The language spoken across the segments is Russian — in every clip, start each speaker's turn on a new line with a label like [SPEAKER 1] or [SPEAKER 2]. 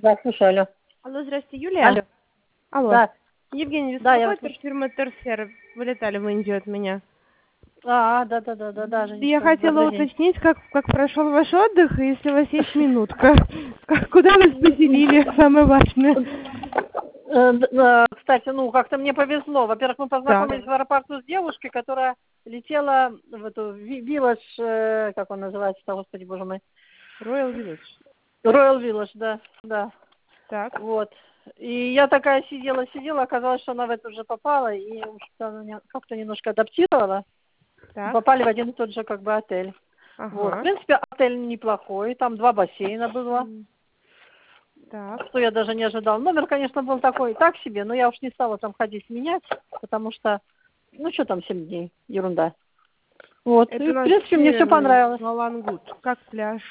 [SPEAKER 1] Да, слушаю, алло.
[SPEAKER 2] Алло, здравствуйте, Юлия.
[SPEAKER 1] Алло.
[SPEAKER 2] Алло.
[SPEAKER 1] Да,
[SPEAKER 2] Евгений,
[SPEAKER 1] да, я вас
[SPEAKER 2] беспокоит
[SPEAKER 1] слышу.
[SPEAKER 2] фирма Торсер. Вылетали в Индию от меня.
[SPEAKER 1] Да,
[SPEAKER 2] Я
[SPEAKER 1] Женечка,
[SPEAKER 2] хотела
[SPEAKER 1] добрый день.
[SPEAKER 2] уточнить, как прошел ваш отдых, и если у вас есть минутка. Куда вас поселили, самое важное.
[SPEAKER 1] Кстати, как-то мне повезло. Во-первых, мы
[SPEAKER 2] Так.
[SPEAKER 1] познакомились в аэропорту с девушкой, которая летела в эту Village, как он называется, господи, боже мой.
[SPEAKER 2] Royal Village.
[SPEAKER 1] Royal Village, да, да.
[SPEAKER 2] Так.
[SPEAKER 1] Вот. И я такая сидела, оказалось, что она в это уже попала, и она как-то немножко адаптировала.
[SPEAKER 2] Так.
[SPEAKER 1] Попали в один и тот же как бы отель. Вот. В
[SPEAKER 2] Ага.
[SPEAKER 1] принципе, отель неплохой, там 2 бассейна было.
[SPEAKER 2] Так.
[SPEAKER 1] Что я даже не ожидала. Номер, конечно, был такой, так себе, но я уж не стала там ходить менять, потому что, что там 7 дней, ерунда. Вот,
[SPEAKER 2] Это
[SPEAKER 1] и,
[SPEAKER 2] у
[SPEAKER 1] в
[SPEAKER 2] нас
[SPEAKER 1] принципе, мне все понравилось.
[SPEAKER 2] Малангут. Как пляж?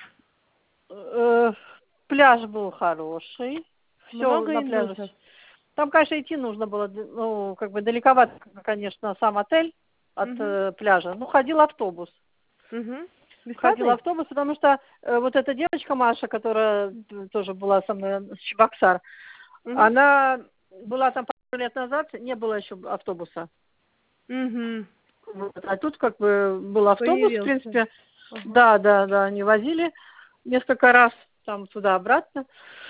[SPEAKER 1] Э, Пляж был хороший, все
[SPEAKER 2] Много
[SPEAKER 1] на пляже.
[SPEAKER 2] индусов?
[SPEAKER 1] Там, конечно, идти нужно было, как бы далековато, конечно, сам отель от
[SPEAKER 2] Угу.
[SPEAKER 1] пляжа. Ну, ходил автобус.
[SPEAKER 2] Угу.
[SPEAKER 1] Ходил
[SPEAKER 2] Бесплатный?
[SPEAKER 1] автобус, потому что вот эта девочка Маша, которая тоже была со мной с Чебоксар,
[SPEAKER 2] Угу.
[SPEAKER 1] она была там пару лет назад, не было еще автобуса.
[SPEAKER 2] Угу.
[SPEAKER 1] Вот. А тут как бы был автобус, в
[SPEAKER 2] Появился.
[SPEAKER 1] принципе.
[SPEAKER 2] Ага.
[SPEAKER 1] Да, они возили несколько раз там туда-обратно.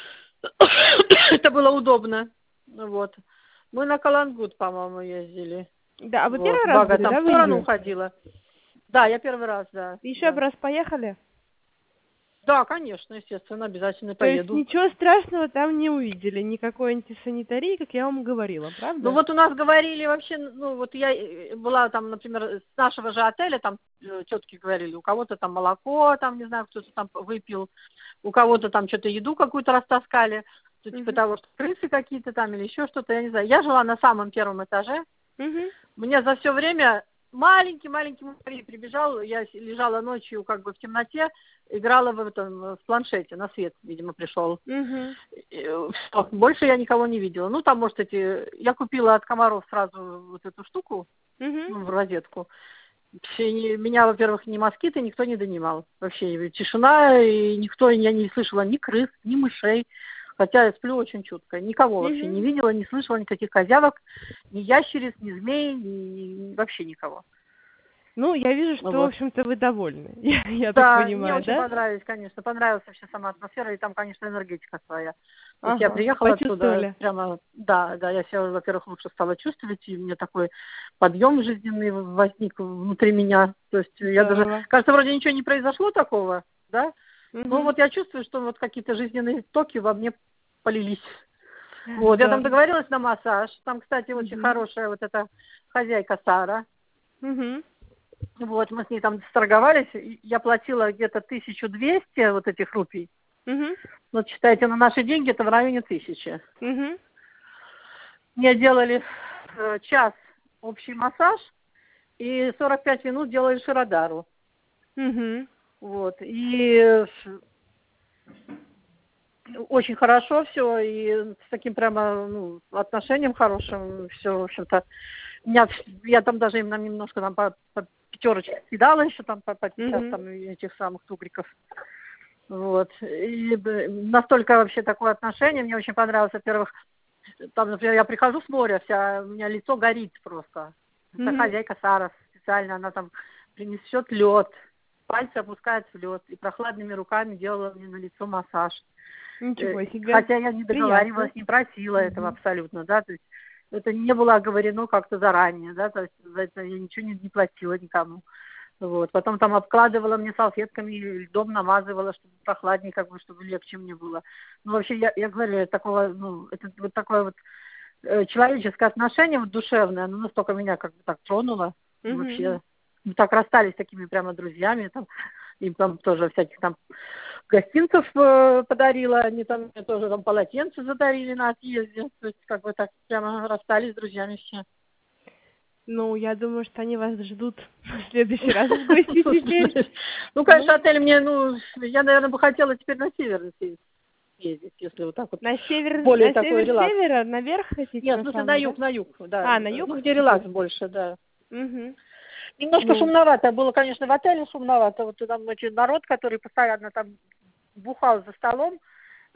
[SPEAKER 1] Это было удобно. Вот. Мы на Калангут, по-моему, ездили.
[SPEAKER 2] Да, а вы
[SPEAKER 1] Вот.
[SPEAKER 2] первый раз
[SPEAKER 1] Бага
[SPEAKER 2] были,
[SPEAKER 1] там
[SPEAKER 2] да,
[SPEAKER 1] в
[SPEAKER 2] в
[SPEAKER 1] сторону
[SPEAKER 2] Индию?
[SPEAKER 1] уходила. Да, я первый раз, да.
[SPEAKER 2] Еще бы
[SPEAKER 1] Да,
[SPEAKER 2] раз поехали?
[SPEAKER 1] да, конечно, естественно, обязательно
[SPEAKER 2] То есть
[SPEAKER 1] поеду.
[SPEAKER 2] ничего страшного там не увидели, никакой антисанитарии, как я вам говорила,
[SPEAKER 1] Ну
[SPEAKER 2] правда?
[SPEAKER 1] вот у нас говорили вообще, вот я была там, например, с нашего же отеля, там тетки говорили, у кого-то там молоко, там, не знаю, кто-то там выпил, у кого-то там что-то еду какую-то растаскали, что типа
[SPEAKER 2] Угу.
[SPEAKER 1] того, что крысы какие-то там или еще что-то, я не знаю. Я жила на самом первом этаже,
[SPEAKER 2] Угу.
[SPEAKER 1] мне за все время маленький муравей прибежал, я лежала ночью как бы в темноте, играла в планшете, на свет, видимо, пришел.
[SPEAKER 2] Угу.
[SPEAKER 1] Всё, больше я никого не видела. Ну, там, может, я купила от комаров сразу вот эту штуку,
[SPEAKER 2] Угу.
[SPEAKER 1] в розетку. Меня, во-первых, ни москиты никто не донимал. Вообще тишина, и я не слышала ни крыс, ни мышей. Хотя я сплю очень чутко. Никого вообще не
[SPEAKER 2] Угу.
[SPEAKER 1] видела, не слышала никаких козявок, ни ящериц, ни змей, вообще никого.
[SPEAKER 2] Ну, я вижу, что, в
[SPEAKER 1] Вот.
[SPEAKER 2] общем-то, вы довольны. Я так
[SPEAKER 1] Да, мне
[SPEAKER 2] понимаю,
[SPEAKER 1] очень
[SPEAKER 2] да?
[SPEAKER 1] понравилось, конечно. Понравилась вообще сама атмосфера, и там, конечно, энергетика своя. То есть я
[SPEAKER 2] Ага,
[SPEAKER 1] приехала оттуда
[SPEAKER 2] почувствовали.
[SPEAKER 1] прямо, да, я себя, во-первых, лучше стала чувствовать, и у меня такой подъем жизненный возник внутри меня. То есть я даже,
[SPEAKER 2] Здорово.
[SPEAKER 1] кажется, вроде ничего не произошло такого, да, но
[SPEAKER 2] Угу.
[SPEAKER 1] вот я чувствую, что вот какие-то жизненные токи во мне полились. Вот, я там
[SPEAKER 2] Здорово.
[SPEAKER 1] договорилась на массаж. Там, кстати, очень
[SPEAKER 2] Угу.
[SPEAKER 1] хорошая вот эта хозяйка Сара.
[SPEAKER 2] Угу.
[SPEAKER 1] Вот, мы с ней там сторговались, и я платила где-то 1200 вот этих рупий.
[SPEAKER 2] Угу.
[SPEAKER 1] Вот считайте, на наши деньги это в районе 1000.
[SPEAKER 2] Угу.
[SPEAKER 1] Мне делали час общий массаж и 45 минут делали ширадару.
[SPEAKER 2] Угу.
[SPEAKER 1] Вот, и очень хорошо все, и с таким прямо отношением хорошим, все, в общем-то. Я там даже им немножко там по пятерочке кидала еще там по 50
[SPEAKER 2] Угу.
[SPEAKER 1] там этих самых тугриков. Вот. И настолько вообще такое отношение мне очень понравилось. Во-первых, там, например, я прихожу с моря, у меня лицо горит просто. Это
[SPEAKER 2] Угу.
[SPEAKER 1] хозяйка Сара специально, она там принесет лед, пальцы опускает в лед и прохладными руками делала мне на лицо массаж.
[SPEAKER 2] Ничего себе.
[SPEAKER 1] Хотя я не
[SPEAKER 2] Приятно.
[SPEAKER 1] договаривалась, не просила этого
[SPEAKER 2] Угу.
[SPEAKER 1] абсолютно, да, то есть это не было оговорено как-то заранее, да, то есть за это я ничего не платила никому. Вот. Потом там обкладывала мне салфетками, льдом намазывала, чтобы прохладнее, как бы, чтобы легче мне было. Ну, вообще, я говорю, это вот такое вот человеческое отношение вот душевное, оно настолько меня как бы так тронуло. И
[SPEAKER 2] Угу.
[SPEAKER 1] вообще, мы так расстались с такими прямо друзьями, там, им там тоже всяких там гостинцев подарила, они там мне тоже там полотенце задарили на отъезде. То есть, как бы так прямо расстались с друзьями все.
[SPEAKER 2] Ну, я думаю, что они вас ждут в следующий раз в гости
[SPEAKER 1] Слушай,
[SPEAKER 2] теперь.
[SPEAKER 1] знаешь, конечно,
[SPEAKER 2] Ну,
[SPEAKER 1] отель мне, я, наверное, бы хотела теперь на север съездить, если вот так вот более
[SPEAKER 2] на
[SPEAKER 1] такой
[SPEAKER 2] север
[SPEAKER 1] релакс.
[SPEAKER 2] севера, наверх хотите,
[SPEAKER 1] Нет,
[SPEAKER 2] на
[SPEAKER 1] в смысле,
[SPEAKER 2] самый, да?
[SPEAKER 1] на юг, да.
[SPEAKER 2] А, на
[SPEAKER 1] Ну,
[SPEAKER 2] юг
[SPEAKER 1] где релакс
[SPEAKER 2] хотите?
[SPEAKER 1] больше, да.
[SPEAKER 2] Угу.
[SPEAKER 1] Немножко
[SPEAKER 2] Ну,
[SPEAKER 1] шумновато было, конечно, в отеле шумновато. Вот там народ, который постоянно там бухал за столом,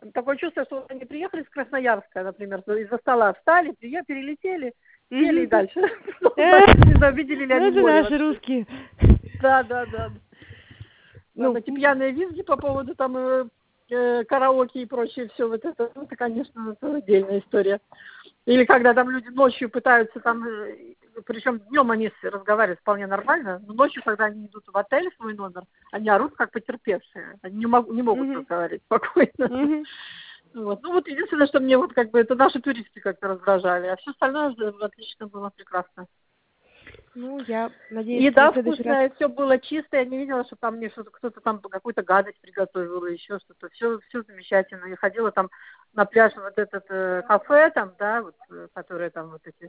[SPEAKER 1] Такое чувство, что они приехали с Красноярска, например, из-за стола встали, перелетели, сели и дальше. Не знаю, видели ли
[SPEAKER 2] Ну,
[SPEAKER 1] они
[SPEAKER 2] это
[SPEAKER 1] море
[SPEAKER 2] наши
[SPEAKER 1] вообще.
[SPEAKER 2] русские.
[SPEAKER 1] Да.
[SPEAKER 2] Ну,
[SPEAKER 1] Эти пьяные визги по поводу там караоке и прочее, все вот это, ну, это, конечно, это отдельная история. Или когда там люди ночью пытаются там, причем днем они разговаривают вполне нормально, но ночью, когда они идут в отель, в свой номер, они орут как потерпевшие. Они не могут разговаривать спокойно. Вот. Ну вот единственное, что мне вот как бы это наши туристы как-то раздражали, а все остальное отлично было, прекрасно.
[SPEAKER 2] ну, я надеюсь,
[SPEAKER 1] Еда
[SPEAKER 2] что в следующий раз...
[SPEAKER 1] вкусная, все было чисто, я не видела, что там мне что-то кто-то там какую-то гадость приготовил, или еще что-то. Все замечательно. Я ходила там на пляж, вот этот кафе там, да, вот, которые там вот эти.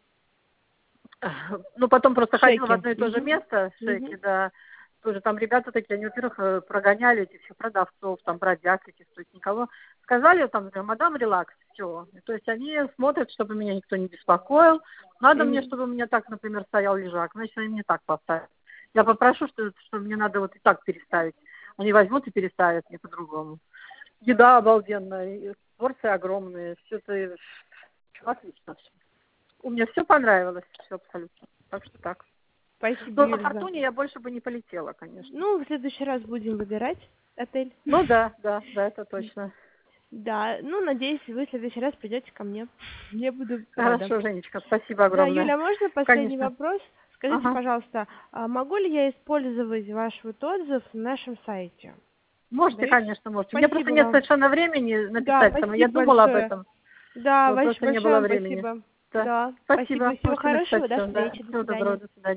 [SPEAKER 1] Ну, потом просто ходила в
[SPEAKER 2] Шеки.
[SPEAKER 1] одно и то же место, шеки, да. Тоже там ребята такие, они, во-первых, прогоняли этих всех продавцов, там, бродяг этих, то есть никого. Сказали там, мадам, релакс, все. То есть они смотрят, чтобы меня никто не беспокоил. Надо мне, чтобы у меня так, например, стоял лежак, значит, они мне так поставят. Я попрошу, что мне надо вот и так переставить. Они возьмут и переставят мне по-другому. Еда обалденная, и порции огромные, все это отлично. Мне все понравилось, все абсолютно. Так что так.
[SPEAKER 2] Спасибо,
[SPEAKER 1] Но на
[SPEAKER 2] Юля.
[SPEAKER 1] Фортуне я больше бы не полетела, конечно.
[SPEAKER 2] Ну, в следующий раз будем выбирать отель.
[SPEAKER 1] Ну да, это точно.
[SPEAKER 2] Да, ну, надеюсь, вы в следующий раз придете ко мне. Я буду рада.
[SPEAKER 1] Хорошо, Женечка, спасибо
[SPEAKER 2] Да,
[SPEAKER 1] огромное.
[SPEAKER 2] Юля, можно последний
[SPEAKER 1] Конечно.
[SPEAKER 2] вопрос? Скажите,
[SPEAKER 1] Ага.
[SPEAKER 2] пожалуйста, а могу ли я использовать ваш вот отзыв на нашем сайте?
[SPEAKER 1] Можете,
[SPEAKER 2] Да,
[SPEAKER 1] конечно, можете. У меня просто
[SPEAKER 2] спасибо
[SPEAKER 1] нет
[SPEAKER 2] вам.
[SPEAKER 1] совершенно времени
[SPEAKER 2] Да,
[SPEAKER 1] написать, я
[SPEAKER 2] спасибо
[SPEAKER 1] думала об
[SPEAKER 2] большое.
[SPEAKER 1] этом,
[SPEAKER 2] Да,
[SPEAKER 1] но просто не
[SPEAKER 2] большое
[SPEAKER 1] было
[SPEAKER 2] вам
[SPEAKER 1] времени.
[SPEAKER 2] спасибо.
[SPEAKER 1] Да.
[SPEAKER 2] Да,
[SPEAKER 1] Спасибо.
[SPEAKER 2] спасибо. Всего
[SPEAKER 1] Можете написать
[SPEAKER 2] хорошего. До
[SPEAKER 1] все. Да.
[SPEAKER 2] встречи. До
[SPEAKER 1] Всего доброго.
[SPEAKER 2] свидания.
[SPEAKER 1] До свидания.